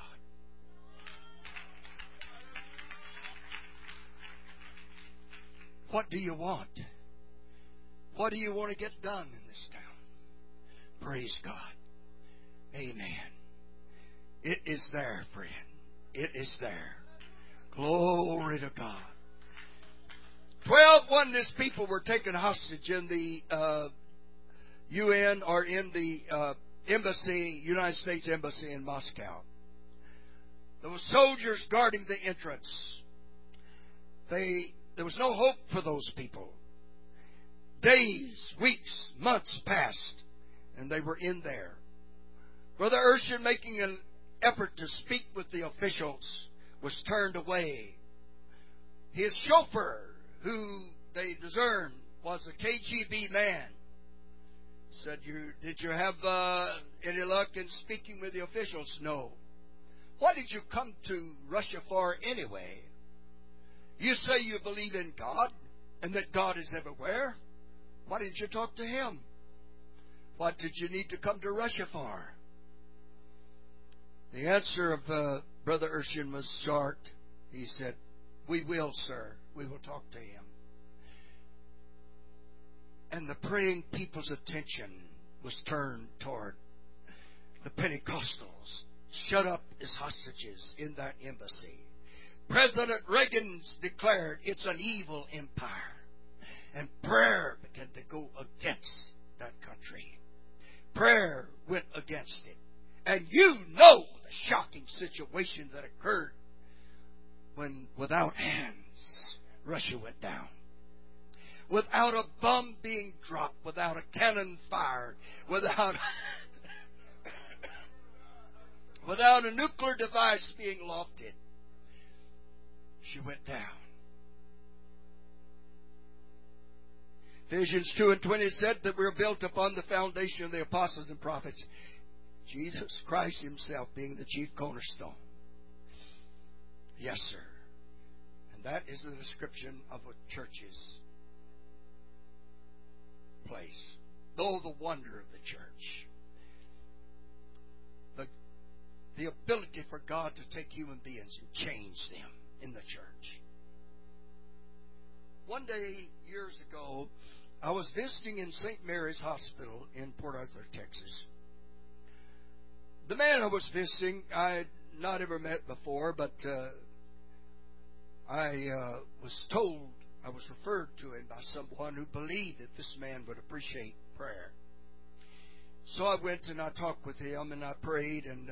What do you want? What do you want to get done in this town? Praise God. Amen. It is there, friend. It is there. Glory to God. 12 oneness people were taken hostage in the UN or in the embassy, United States Embassy in Moscow. There were soldiers guarding the entrance. There was no hope for those people. Days, weeks, months passed, and they were in there. Brother Urshan, making an effort to speak with the officials, was turned away. His chauffeur, who they discerned was a KGB man, said, did you have any luck in speaking with the officials? No. What did you come to Russia for anyway? You say you believe in God and that God is everywhere. Why didn't you talk to Him? What did you need to come to Russia for? The answer of Brother Urshan was short. He said, we will, sir. We will talk to Him. And the praying people's attention was turned toward the Pentecostals shut up as hostages in that embassy. President Reagan declared it's an evil empire. And prayer began to go against that country. Prayer went against it. And you know the shocking situation that occurred when, without hands, Russia went down. Without a bomb being dropped, without a cannon fired, without a nuclear device being lofted, she went down. Ephesians 2:20 said that we are built upon the foundation of the apostles and prophets, Jesus Christ Himself being the chief cornerstone. Yes, sir. And that is the description of what church is. place. Oh, the wonder of the church. The ability for God to take human beings and change them in the church. One day, years ago, I was visiting in St. Mary's Hospital in Port Arthur, Texas. The man I was visiting, I had not ever met before, but I was referred to him by someone who believed that this man would appreciate prayer. So I went and I talked with him and I prayed, and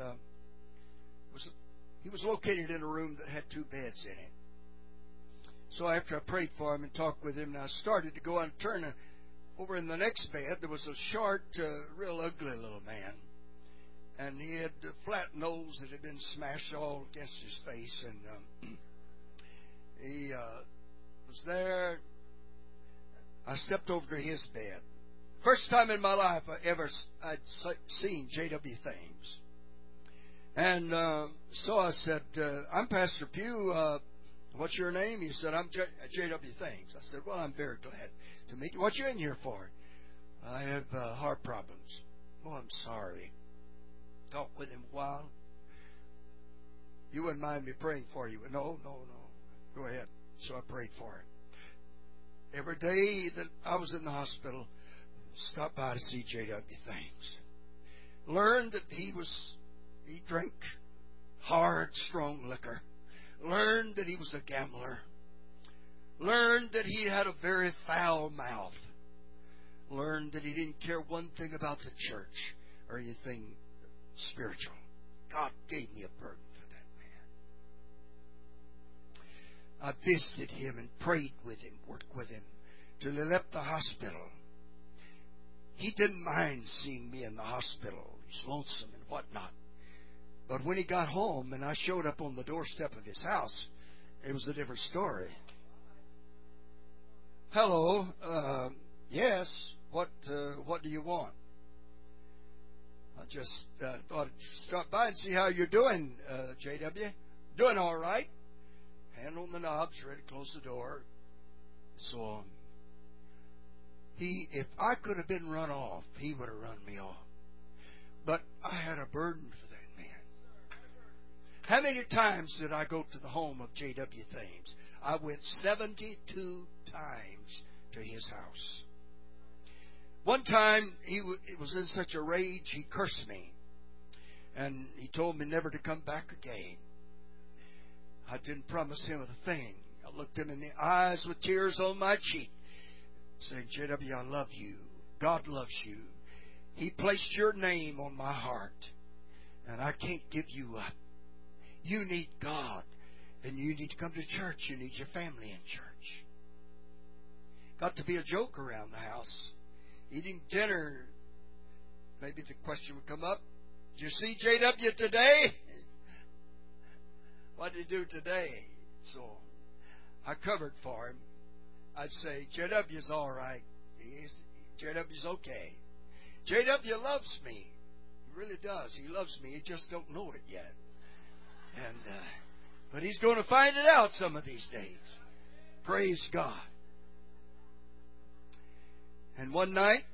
he was located in a room that had 2 beds in it. So after I prayed for him and talked with him, and I started to go and turn over in the next bed, there was a short, real ugly little man. And he had a flat nose that had been smashed all against his face. And he was there. I stepped over to his bed. First time in my life I'd seen J.W. Thames. And so I said, I'm Pastor Pugh. What's your name? He said, I'm J.W. Thames. I said, well, I'm very glad to meet you. What you in here for? I have heart problems. Oh, I'm sorry. Talked with him a while. You wouldn't mind me praying for you? No. Go ahead. So I prayed for him. Every day that I was in the hospital, stopped by to see J.W. Thames. Learned that he drank hard, strong liquor. Learned that he was a gambler. Learned that he had a very foul mouth. Learned that he didn't care one thing about the church or anything spiritual. God gave me a burden for that man. I visited him and prayed with him, worked with him till he left the hospital. He didn't mind seeing me in the hospital. He's lonesome and whatnot. But when he got home and I showed up on the doorstep of his house, it was a different story. Hello, yes, what do you want? I just thought I'd stop by and see how you're doing, J.W. Doing all right. Hand on the knobs, ready to close the door. So on. If I could have been run off, he would have run me off. But I had a burden for that man. How many times did I go to the home of J.W. Thames? I went 72 times to his house. One time, he was in such a rage, he cursed me. And he told me never to come back again. I didn't promise him a thing. I looked him in the eyes with tears on my cheek, saying, J.W., I love you. God loves you. He placed your name on my heart, and I can't give you up. You need God, and you need to come to church. You need your family in church. Got to be a joke around the house. Eating dinner, maybe the question would come up, did you see J.W. today? What did he do today? So I covered for him. I'd say, J.W.'s all right. J.W.'s okay. J.W. loves me. He really does. He loves me. He just don't know it yet. And but he's going to find it out some of these days. Praise God. And one night,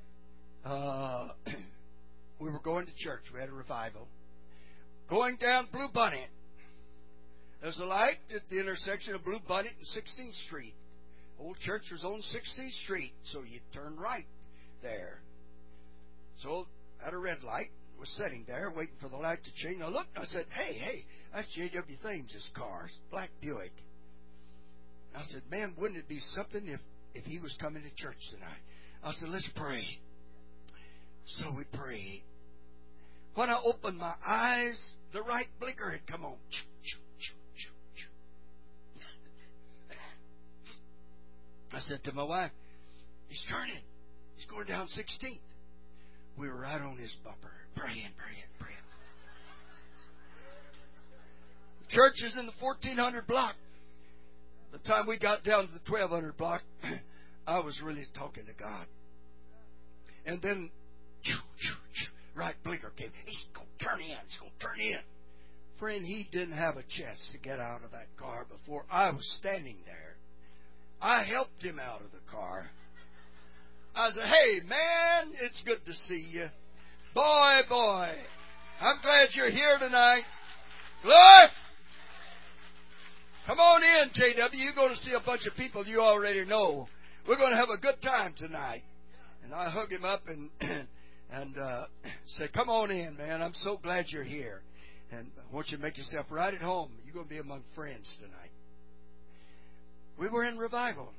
we were going to church. We had a revival. Going down Blue Bunny. There's a light at the intersection of Blue Bunny and 16th Street. Old church was on 16th Street, so you turn right there. So, at a red light, was sitting there waiting for the light to change. I looked and I said, hey, that's J.W. Thames' car, black Buick. I said, man, wouldn't it be something if he was coming to church tonight? I said, let's pray. So we prayed. When I opened my eyes, the right blinker had come on. I said to my wife, he's turning. He's going down 16th. We were right on his bumper, praying. The church is in the 1400 block. The time we got down to the 1200 block, I was really talking to God. And then, right blinker came. He's going to turn in. Friend, he didn't have a chance to get out of that car before I was standing there. I helped him out of the car. I said, hey, man, it's good to see you. Boy, I'm glad you're here tonight. Look! Come on in, JW. You're going to see a bunch of people you already know. We're going to have a good time tonight. And I hug him up and say, come on in, man. I'm so glad you're here. And I want you to make yourself right at home. You're going to be among friends tonight. We were in revival.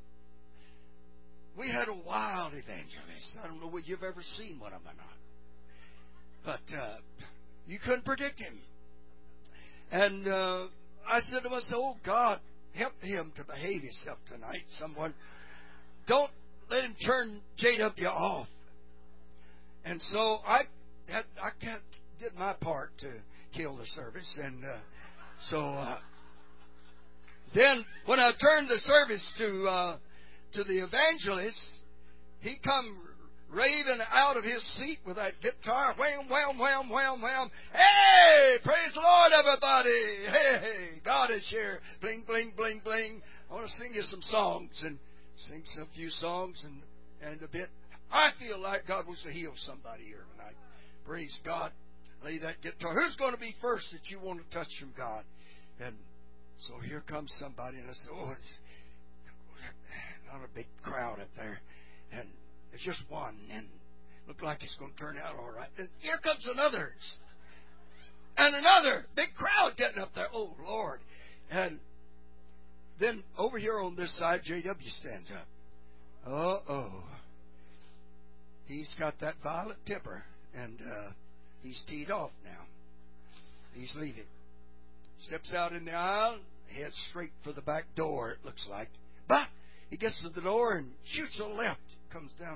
We had a wild evangelist. I don't know whether you've ever seen one of them or not. But you couldn't predict him. And I said to myself, oh, God, help him to behave himself tonight. Someone, don't let him turn JW off. And so I did my part to kill the service. And then when I turned the service to the evangelist, he come raving out of his seat with that guitar. Wham, wham, wham, wham, wham. Hey, praise the Lord, everybody. Hey, God is here. Bling, bling, bling, bling. I want to sing you some songs and sing some few songs and a bit. I feel like God wants to heal somebody here tonight. Praise God. Lay that guitar. Who's going to be first that you want to touch from God? And so here comes somebody, and I said, oh, it's not a big crowd up there. And it's just one, and looked like it's going to turn out all right. And here comes another. And another big crowd getting up there. Oh, Lord. And then over here on this side, JW stands up. Uh-oh. He's got that violent temper, and he's teed off now. He's leaving. Steps out in the aisle, heads straight for the back door, it looks like. But he gets to the door and shoots to the left. Comes down,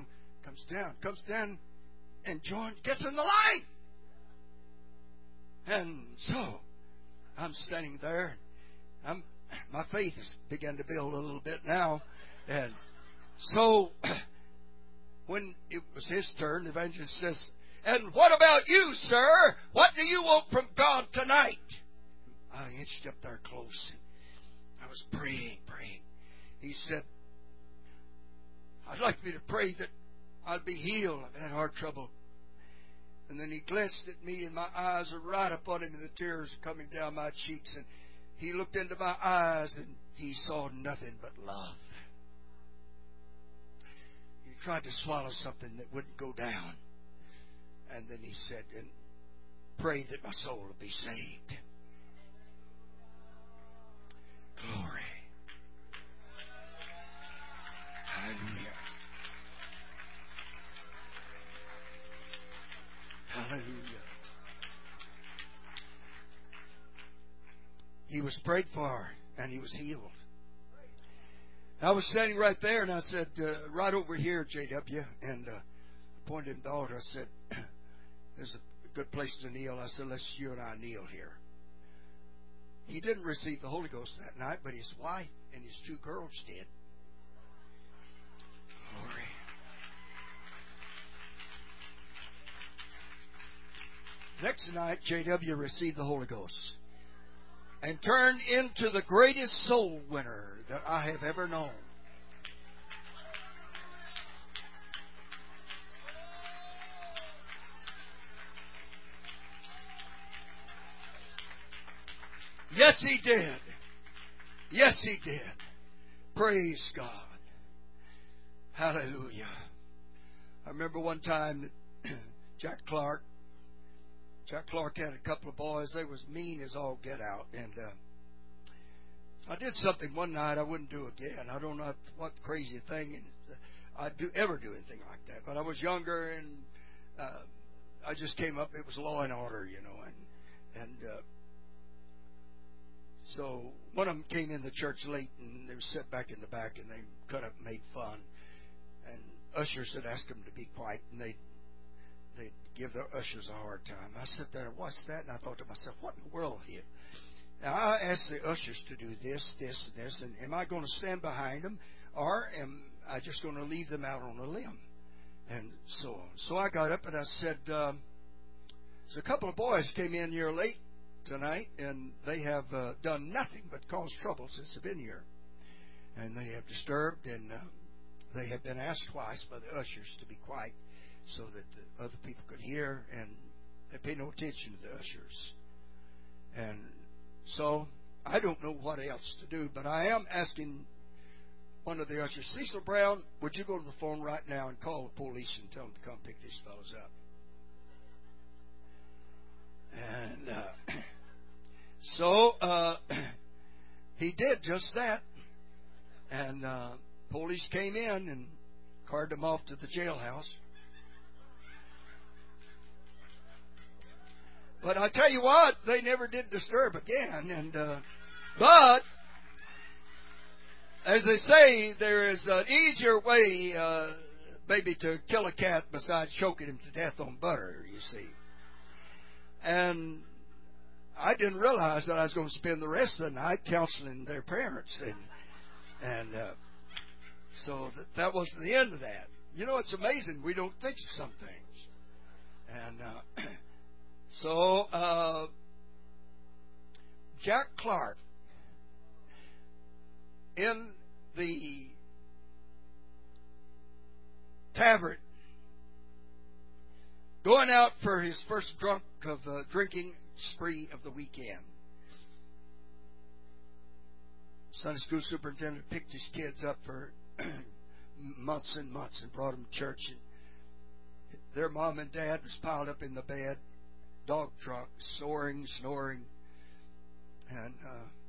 and gets in the line. And so I'm standing there. My faith has begun to build a little bit now. And so when it was his turn, the evangelist says, and what about you, sir? What do you want from God tonight? I inched up there close. And I was praying. He said, I'd like me to pray that I'd be healed. I've had heart trouble. And then he glanced at me, and my eyes are right up on him, and the tears are coming down my cheeks. And he looked into my eyes, and he saw nothing but love. He tried to swallow something that wouldn't go down. And then he said, and pray that my soul will be saved. Glory. Hallelujah. Hallelujah. He was prayed for, and he was healed. I was standing right there, and I said, right over here, JW, and pointed to the altar. I said, there's a good place to kneel. I said, let's you and I kneel here. He didn't receive the Holy Ghost that night, but his wife and his two girls did. Glory. Next night, JW received the Holy Ghost and turned into the greatest soul winner that I have ever known. Yes, he did. Yes, he did. Praise God. Hallelujah. I remember one time that Jack Clark had a couple of boys. They was mean as all get out. And I did something one night I wouldn't do again. I don't know what crazy thing I'd ever do anything like that. But I was younger, and I just came up. It was law and order, you know. And so one of them came in the church late, and they were set back in the back, and they cut up and made fun. And ushers had asked them to be quiet, and they'd give the ushers a hard time. I sat there and watched that, and I thought to myself, what in the world here? Now, I asked the ushers to do this, this, and this, and am I going to stand behind them, or am I just going to leave them out on a limb? And so on. So I got up, and I said, so a couple of boys came in here late tonight, and they have done nothing but cause trouble since they've been here. And they have disturbed, and They had been asked twice by the ushers to be quiet so that the other people could hear, and they paid no attention to the ushers. And so I don't know what else to do, but I am asking one of the ushers, Cecil Brown, would you go to the phone right now and call the police and tell them to come pick these fellows up? And so he did just that. And police came in and carted them off to the jailhouse. But I tell you what, they never did disturb again. And but as they say, there is an easier way, maybe, to kill a cat besides choking him to death on butter, you see. And I didn't realize that I was going to spend the rest of the night counseling their parents. And so that wasn't the end of that. You know, it's amazing. We don't think of some things. And so Jack Clark, in the tavern, going out for his first drinking spree of the weekend. Sunday school superintendent picked his kids up for months and months and brought them to church. And their mom and dad was piled up in the bed, dog drunk, snoring. And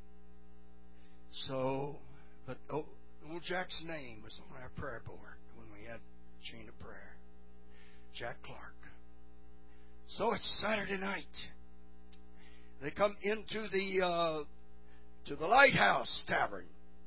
but old Jack's name was on our prayer board when we had chain of prayer. Jack Clark. So it's Saturday night. They come into the Lighthouse Tavern,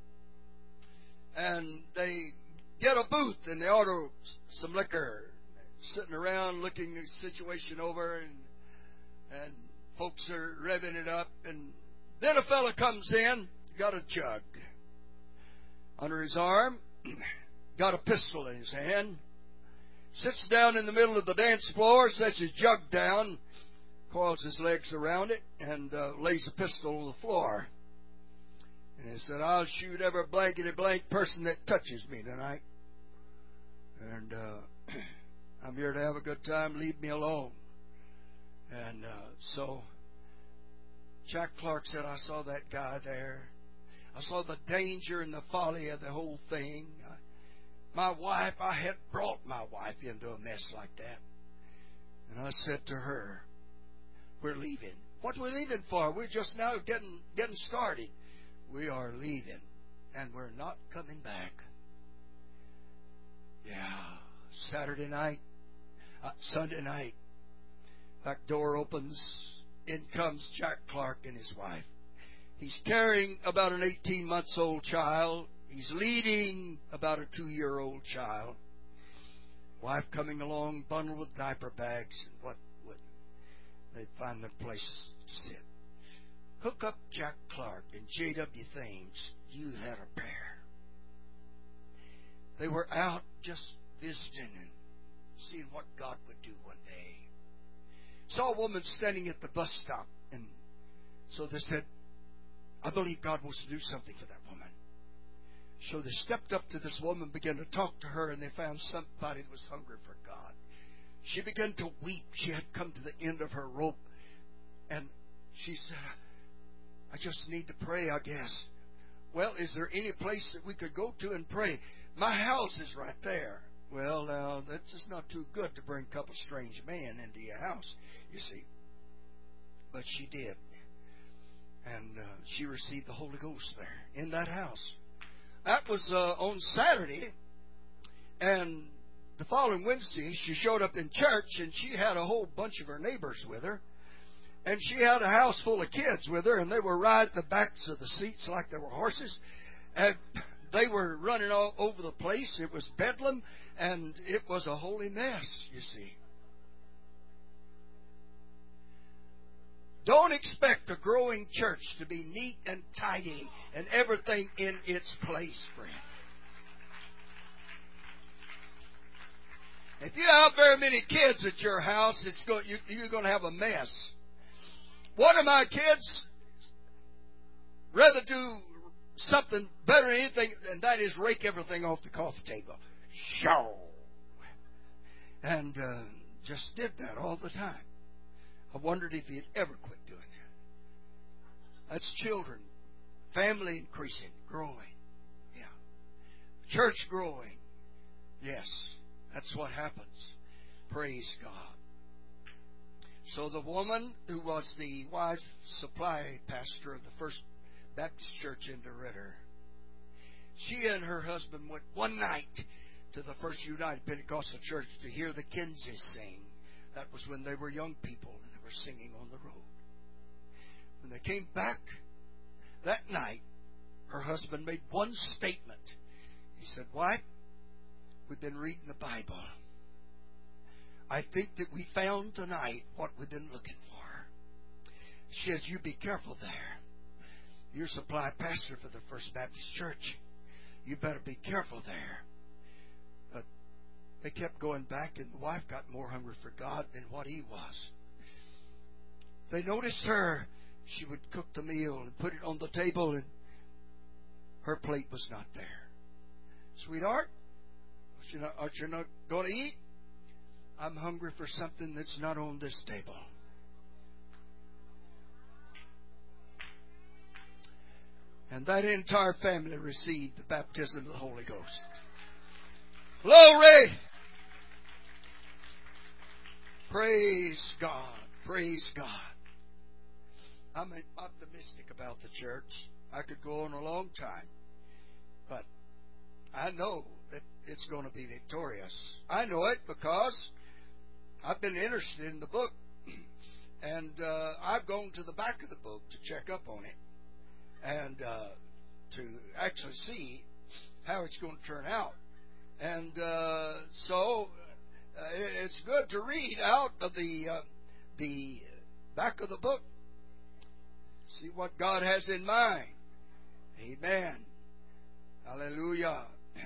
and they get a booth and they order some liquor, sitting around looking the situation over, and folks are revving it up, and then a fella comes in, got a jug under his arm, got a pistol in his hand, sits down in the middle of the dance floor, sets his jug down, coils his legs around it, and lays a pistol on the floor. And he said, I'll shoot every blankety blank person that touches me tonight. And I'm here to have a good time. Leave me alone. And so Jack Clark said, I saw that guy there. I saw the danger and the folly of the whole thing. I had brought my wife into a mess like that. And I said to her, we're leaving. What are we leaving for? We're just now getting started. We are leaving, and we're not coming back. Yeah, Sunday night, back door opens. In comes Jack Clark and his wife. He's carrying about an 18-month-old child. He's leading about a 2-year-old child. Wife coming along, bundled with diaper bags, and what would they'd find their place to sit. Hook up Jack Clark and J.W. Thames. You had a pair. They were out just visiting and seeing what God would do one day. Saw a woman standing at the bus stop, and so they said, I believe God wants to do something for that woman. So they stepped up to this woman, began to talk to her, and they found somebody that was hungry for God. She began to weep. She had come to the end of her rope, and she said, I just need to pray, I guess. Well, is there any place that we could go to and pray? My house is right there. Well, now, that's just not too good to bring a couple strange men into your house, you see. But she did. And she received the Holy Ghost there in that house. That was on Saturday. And the following Wednesday, she showed up in church, and she had a whole bunch of her neighbors with her. And she had a house full of kids with her, and they were riding the backs of the seats like they were horses. And they were running all over the place. It was bedlam, and it was a holy mess, you see. Don't expect a growing church to be neat and tidy and everything in its place, friend. If you have very many kids at your house, you're going to have a mess. One of my kids rather do something better than anything, and that is rake everything off the coffee table. Show. And just did that all the time. I wondered if he'd ever quit doing that. That's children. Family increasing, growing. Yeah. Church growing. Yes. That's what happens. Praise God. So the woman who was the wife supply pastor of the First Baptist Church in DeRidder, she and her husband went one night to the First United Pentecostal Church to hear the Kinseys sing. That was when they were young people and they were singing on the road. When they came back that night, her husband made one statement. He said, "Wife, we've been reading the Bible. I think that we found tonight what we've been looking for." She says, "You be careful there. You're supply pastor for the First Baptist Church. You better be careful there." But they kept going back, and the wife got more hungry for God than what he was. They noticed her. She would cook the meal and put it on the table, and her plate was not there. "Sweetheart, aren't you not going to eat?" "I'm hungry for something that's not on this table." And that entire family received the baptism of the Holy Ghost. Glory! Praise God. Praise God. I'm optimistic about the church. I could go on a long time. But I know that it's going to be victorious. I know it because I've been interested in the book. And I've gone to the back of the book to check up on it. And to actually see how it's going to turn out. And so it's good to read out of the back of the book. See what God has in mind. Amen. Hallelujah.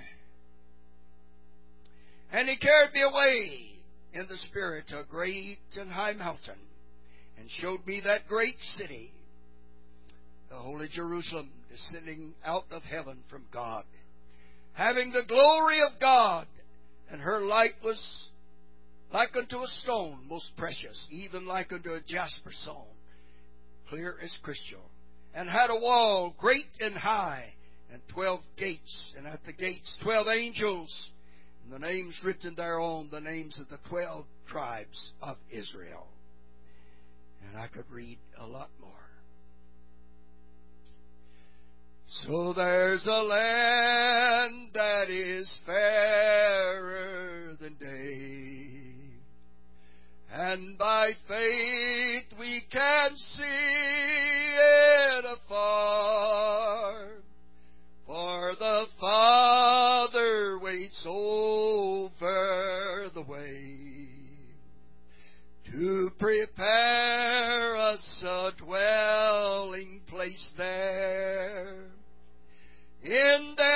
"And he carried me away in the Spirit to a great and high mountain, and showed me that great city, the holy Jerusalem, descending out of heaven from God, having the glory of God, and her light was like unto a stone most precious, even like unto a jasper stone, clear as crystal, and had a wall great and high, and 12 gates, and at the gates 12 angels, and the names written thereon, the names of the 12 tribes of Israel." And I could read a lot more. So there's a land that is fairer than day, and by faith we can see it afar, for the Father waits over the way to prepare us a dwelling place there. In